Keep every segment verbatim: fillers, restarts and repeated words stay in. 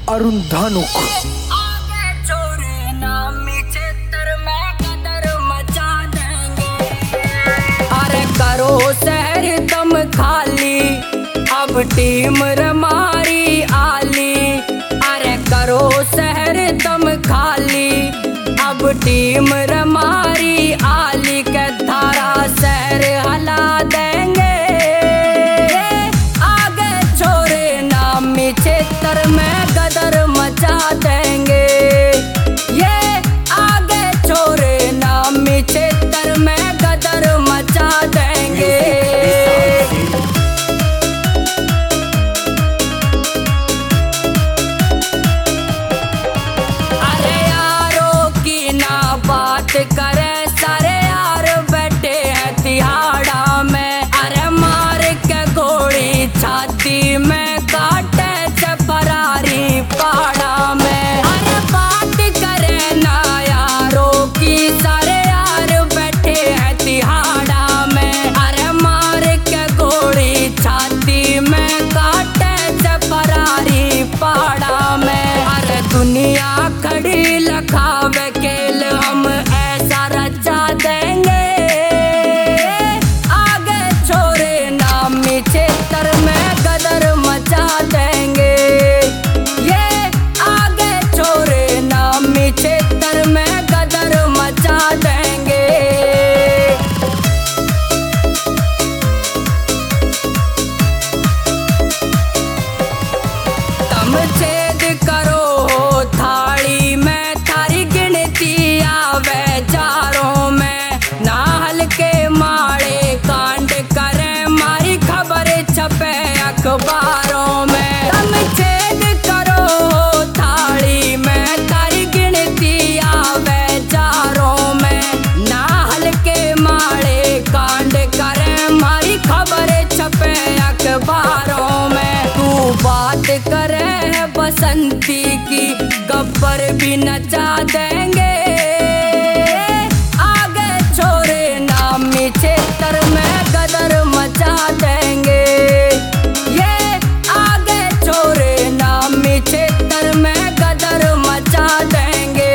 अरुण धानुक। आगे छोरे नामी क्षेत्र में कदर मचा देंगे। अरे करो शहर दम खाली, अब टीम रमारी आली। अरे करो शहर दम खाली, अब टीम रमारी आली के धारा शहर हला देंगे। आगे छोरे नामी क्षेत्र में कदर मचा देंगे। ये आगे छोरे नामी क्षेत्र में कदर मचा देंगे। अरे यारों की ना बात करे, सारे यार बैठे हैं तिहाड़ा में। अरे मार के गोली छाती में काटे फरारी पाड़ा में। अरे बात करे ना यारों की, सारे यार बैठे हैं तिहाड़ा में। अरे मार के गोली छाती में काटे फरारी पाड़ा में। अरे दुनिया खड़ी लखावे खेल हम ऐसा रचा देंगे। आगे छोरे नामी क्षेत्र में कदर मचा देंगे। ये आगे छोरे नामी क्षेत्र में कदर मचा देंगे। तम छेद करो थाली में, थारी गिनती आवे चारों में। ना हल्के माड़े कांड करें, मारी खबर छपे अखबारों में। तम छेद करो थाली में, थारी गिनती आवे चारों में। ना हल्के माड़े कांड करें, मारी खबर छपे अखबारों में। तू बात करे है बसंती की, गब्बर भी नचा देंगे। आगे छोरे नामी क्षेत्र में कदर मचा देंगे। ये आगे छोरे नामी क्षेत्र में कदर मचा देंगे।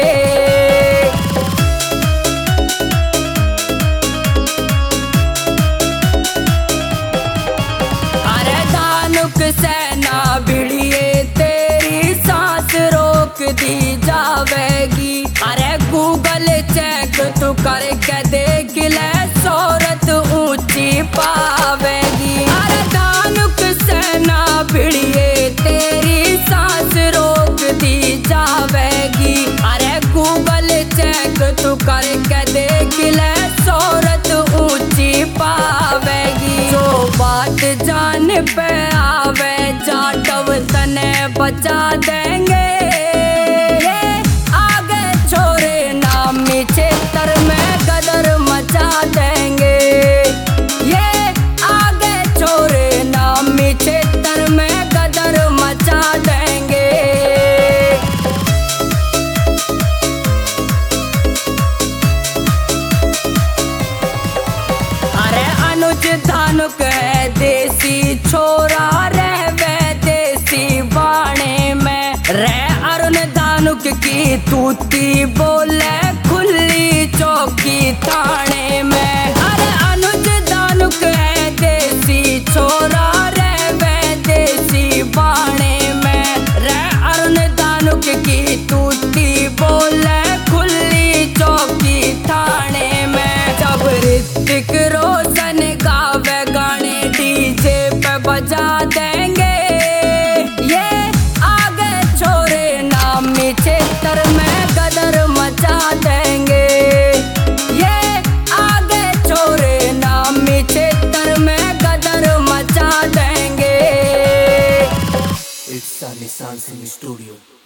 अरे धानुक सेना भिड़िए, तेरी सांस रोक दी जावेगी। अरे गूगल चेक तू करके देख ले, शोहरत ऊंची पावेगी। अरे धानुक सेना भिड़िए, तेरी सांस रोक दी जावेगी। अरे गूगल चेक तू करके देख ले, शोहरत ऊंची पावेगी। जो बात जान पे आवे जाटव तने बचा देंगे। आगे छोरे नामी क्षेत्र में कदर मचा देंगे। ये आगे छोरे नामी क्षेत्र में कदर मचा देंगे। अरे अनुज धानुक है देसी छोरा, रहवे देसी बाणे में। रे अरुण धानुक की तूती बोले खुली चौकी थाने में। अरे अनुज धानुक है देसी छोरा, रहवे देसी बाणे में। रे अरुण धानुक की तूती बोले खुली चौकी थाने में। जब ऋतिक रोशन गावे गाने, डीजे पे बजा देंगे। ये आगे छोरे नामी क्षेत्र में कदर मचा देंगे। ये आगे छोरे नामी क्षेत्र में कदर मचा देंगे। इट्स निशान सिंह स्टूडियो।